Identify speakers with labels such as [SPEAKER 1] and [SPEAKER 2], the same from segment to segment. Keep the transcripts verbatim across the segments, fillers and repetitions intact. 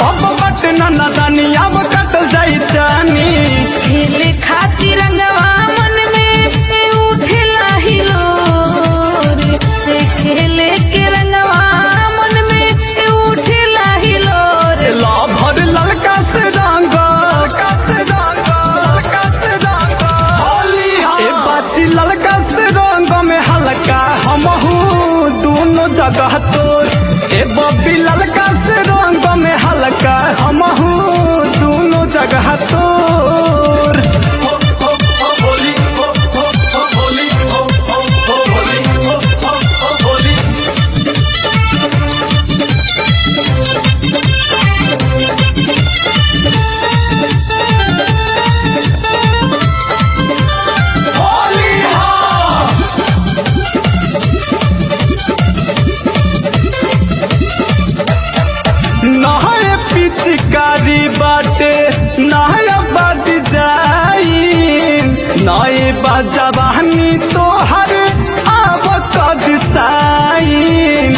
[SPEAKER 1] अब बट न दानिया कटल जाई चानी
[SPEAKER 2] खेले खातिर रंगवा मन में उठेला हिलोर रे खेले के रंगवा मन में उठेला हिलोर
[SPEAKER 1] ला भर ललका से रंग ललका से रंग ललका से रंग होली ए बाची ललका से रंग में हल्का हमहू दोनों जगह तोर ए बब्बी ललका से रंग में हल्का हमहू दोनों जगह तोर नहाए पिचकारी बाटे नहाया बाटी जाई नए बजवानी तोहर आब कदिसाई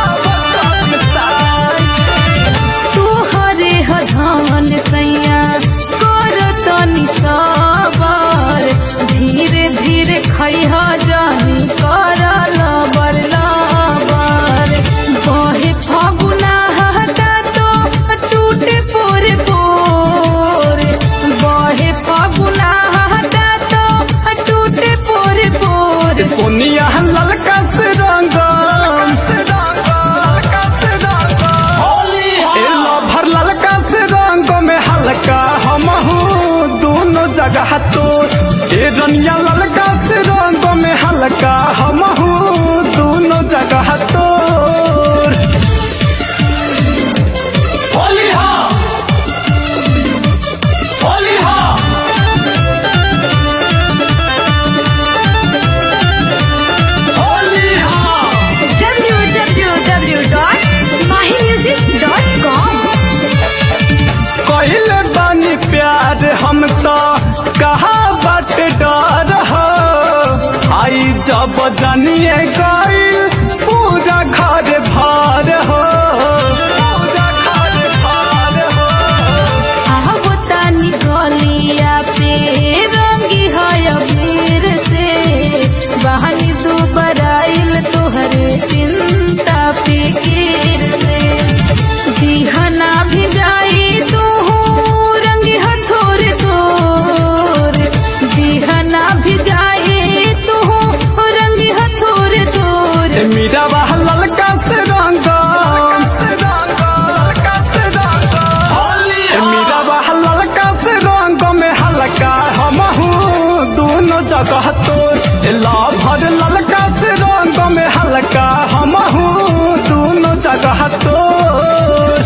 [SPEAKER 2] तोहरे हधान सैया कर तनी सबर धीरे धीरे खैहा जानी कर लबर लबर बहे फगुना हटा तो टूटे पोरे पोर बहे फगुना हटा तो टूटे पोरे पोर
[SPEAKER 1] सोनिया ललका से रंग भर ललका से रंग में हल्का हमहू दोनों जगह तोर ए रनिया ललका से रंग में हल्का हमहू दोनों जगह तोर होली हा होली हा होली हा
[SPEAKER 2] W W W dot Mahi music dot com
[SPEAKER 1] कहिले बानी प्यार हम तो कहा बाटे डर हो आई जब जानिए गई पूरा घर भर हो पूरा घर भर हो
[SPEAKER 2] अब तानी गलिया पे रंगी है अबीर से बहानी दुबराइल तोहरे चिंता फिकीर से दिहना भी जाई तू रंगी हथोर तोर दिहना भी जाई तू रंगी हथोर तोर
[SPEAKER 1] ए मीरा वाह ललका से रंग ए मीरा वाह ललका से रंग में हल्का हमहू दोनों जगह तोर ए ला भर ललका से रंग में हल्का हमहू दोनों जगह तोर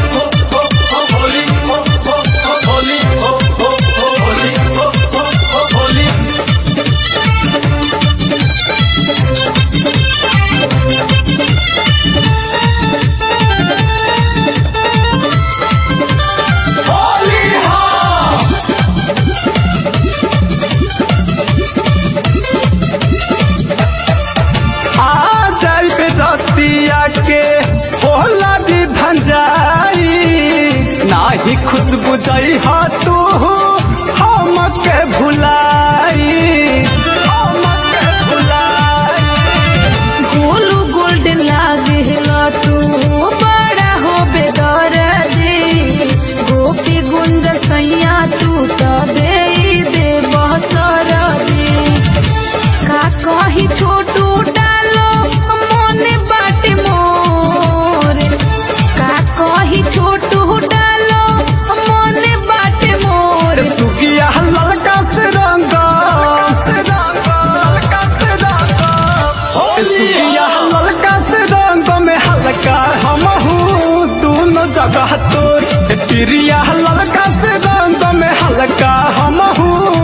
[SPEAKER 1] आ जाइबे रतिया के होला भी भंजाई नाही खुशबू जाई हा तू हमके भुलाई हमके भुलाई
[SPEAKER 2] गोलू गोल्डन लागेला तू बड़ा हो बेदर्दी गोपी गुंज सैया तू तो दे दे बहसरदी का कही छोटू डालो मोने बाटे मोर का कही छोटू डालो मोने बाटे मोर
[SPEAKER 1] सुगिया ललका से रंग सुगिया ललका से रंग में हल्का हमहू दोनों जगह तोर प्रिया ललका से रंग में हल्का हमहू